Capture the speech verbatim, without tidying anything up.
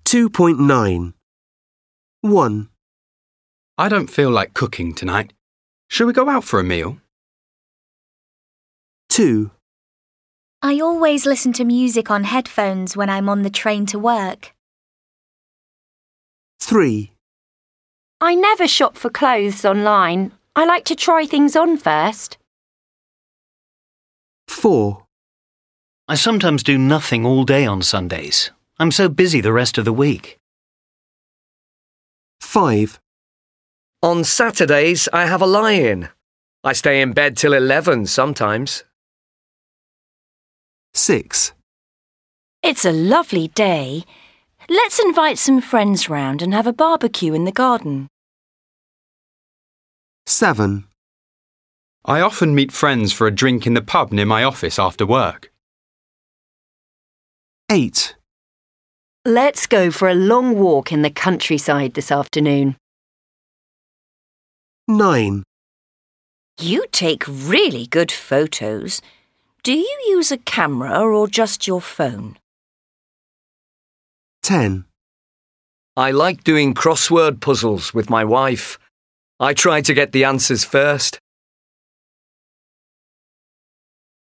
two point nine. one. I don't feel like cooking tonight. Shall we go out for a meal? two. I always listen to music on headphones when I'm on the train to work. three. I never shop for clothes online. I like to try things on first. four. I sometimes do nothing all day on Sundays. I'm so busy the rest of the week. five. On Saturdays, I have a lie-in. I stay in bed till eleven sometimes. six. It's a lovely day. Let's invite some friends round and have a barbecue in the garden. seven. I often meet friends for a drink in the pub near my office after work. eight. Let's go for a long walk in the countryside this afternoon. nine. You take really good photos. Do you use a camera or just your phone? ten. I like doing crossword puzzles with my wife. I try to get the answers first.